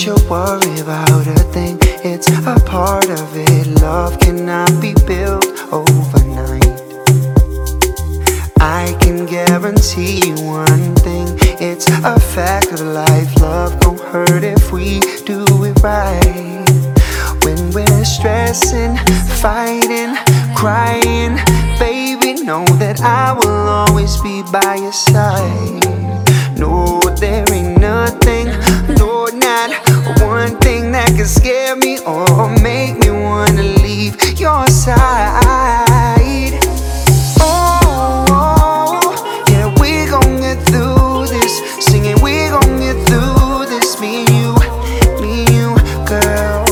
you worry about a thing, it's a part of it. Love cannot be built overnight. I can guarantee you one thing, it's a fact of life. Love gon' hurt if we do it right. When we're stressing, fighting, crying, baby, know that I will always be by your side. No, there ain't nothing, no, not one thing that can scare me or make me wanna leave your side. Oh, yeah, we gon' get through this. Singing, we gon' get through this. Me and you, girl.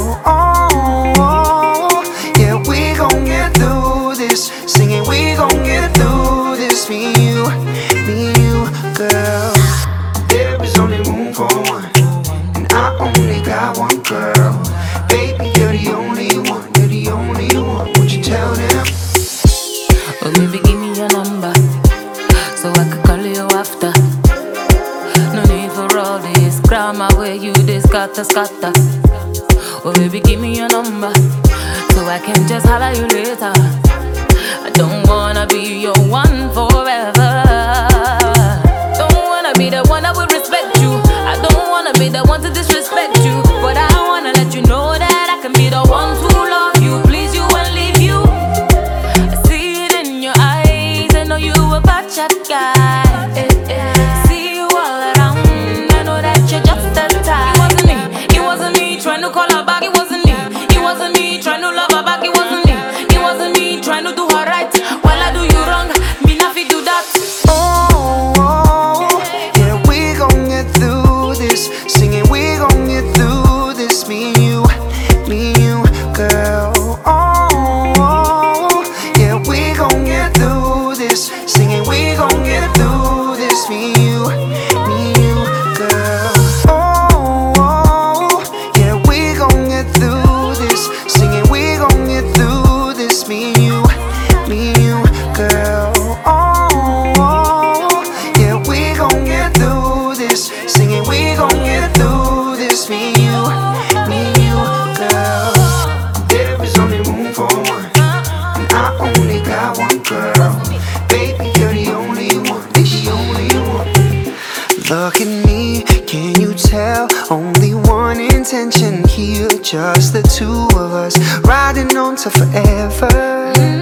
Oh, yeah, we gon' get through this. Singing, we gon' get through this. Me and you, girl. There is only room for one, and I only got one girl. Baby, you're the only one, you're the only one. Would you tell them? Oh, baby, give me your number so I could call you after. No need for all this grammar where you this scatter. Oh, baby, give me your number so I can just holler you later. I don't wanna be your one forever. Don't wanna be the one that will respect you. I don't wanna be the one to disrespect you. But I wanna let you know that I can be the one to love you, please you and leave you. I see it in your eyes, I know you a bad chat guy. See you all around, I know that you're just that type. It wasn't me trying to call her back, it wasn't me. It wasn't me trying to love her back, it wasn't me. It wasn't me trying to do her right while I do you wrong, me not fi do that. Oh, yeah, we gon' get through this. Singing, we gon' get through this. Me and you, girl. Oh, yeah, we gon' get through this. Singing, we gon' get through this. Me and you, girl. Oh, yeah, we gon' get through this. Singing, we gon' get through this. Me and you, girl. Oh, yeah, we gon' get through this. Singing, we gon' get through this. Me and you, girl. There is only room for one, and I only got one girl. Baby, you're the only one, the only one. Look at me, can you tell? Only one intention here, just the two of us riding on to forever.